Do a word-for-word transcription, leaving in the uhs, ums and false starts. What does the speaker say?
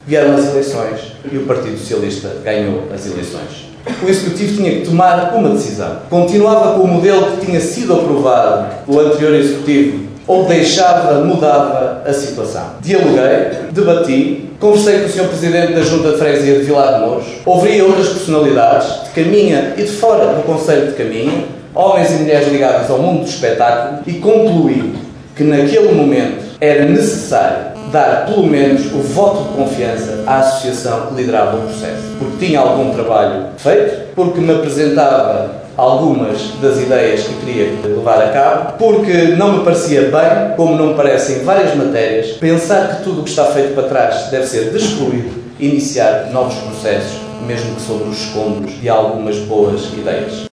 Vieram as eleições e o Partido Socialista ganhou as eleições. O Executivo tinha que tomar uma decisão. Continuava com o modelo que tinha sido aprovado pelo anterior Executivo ou deixava, mudava a situação. Dialoguei, debati, conversei com o senhor Presidente da Junta de Freguesia de Vilar de Mouros, ouvi outras personalidades de Caminha e de fora do Conselho de Caminha, homens e mulheres ligados ao mundo do espetáculo, e concluí que naquele momento era necessário dar pelo menos o voto de confiança à associação que liderava o processo. Porque tinha algum trabalho feito, porque me apresentava algumas das ideias que queria levar a cabo, porque não me parecia bem, como não me parece em várias matérias, pensar que tudo o que está feito para trás deve ser destruído e iniciar novos processos, mesmo que sobre os escombros de algumas boas ideias.